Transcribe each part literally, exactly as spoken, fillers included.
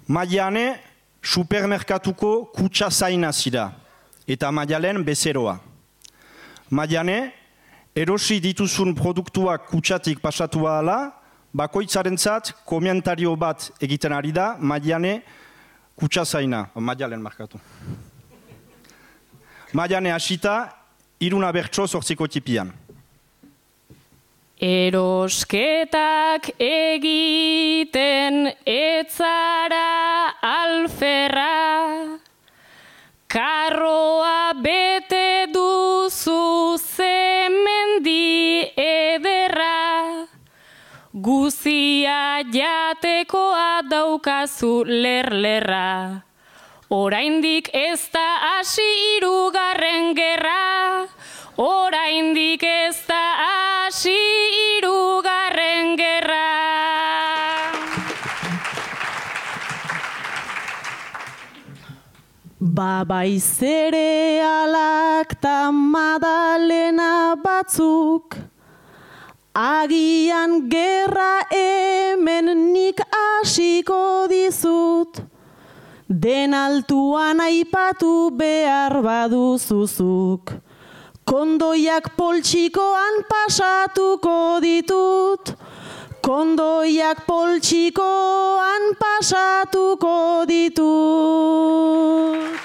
Maiane supermerkatuko kutsa zaina zira, eta Maialen bezeroa. Maiane, erosi dituzun produktuak kutsatik pasatu ahala, bakoitzarentzat komentario bat egiten ari da, Maiane kutsa zaina, Maialen markatu. Maiane hasita, iruna bertso zortziko tipian. Erosketak egiten etzara alferra, karroa bete duzu zemendi ederra, guzia jatekoa daukazu lerlerra, oraindik ez da hasi hirugarren gerra, oraindik ez da hasi hirugarren gerra. Babai zerealak ta madalena batzuk, agian gerra hemen nik hasiko dizut, den altuan aipatu behar baduzuzuk. Kondoiak poltsikoan pasatuko ditut, kondoiak poltsikoan pasatuko ditut.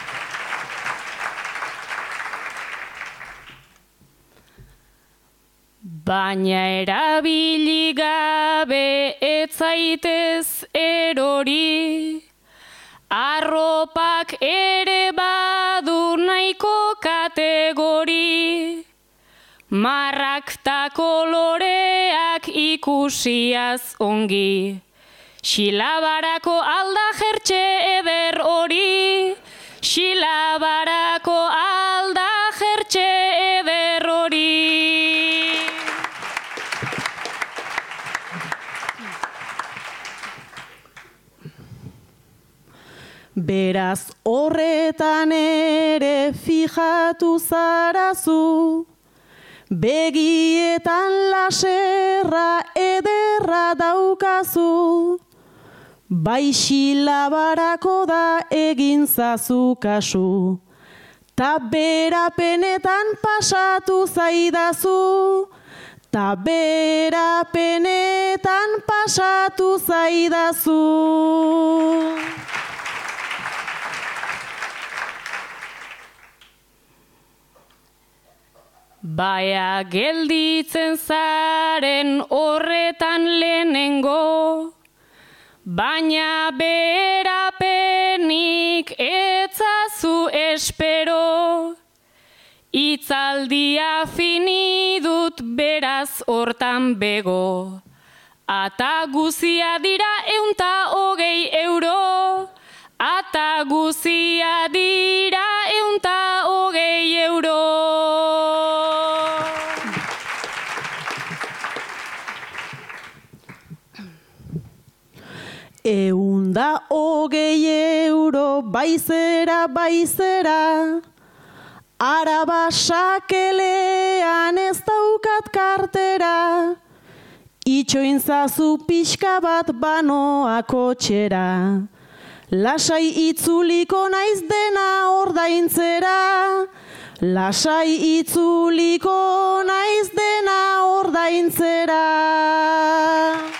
Baina erabili gabe ez zaitez erori, arropak ere badu nahiko kategori, marrak ta koloreak ikusiaz ongi, xilabarako alda jertxe eder hori, xilabarako alda jertxe eder hori. Beraz horretan ere fijatu zarazu, begietan laserra ederra daukazu, bai xilabarako da egin zazu kasu, ta berapenetan pasatu zaidazu, ta berapenetan pasatu zaidazu. Baina gelditzen zaren horretan lehenengo, baina berapenik etzazu espero, itzaldia fini dut beraz hortan bego, ata guzia dira eunta hogei euro, ata guzia dira eunta hogei euro. Eunda hogei euro baizera baizera, araba sakelean ez daukat kartera, itxoin zazu pixka bat banoa kotxera, lasai itzuliko naiz dena ordaintzera, lasai itzuliko naiz dena ordaintzera.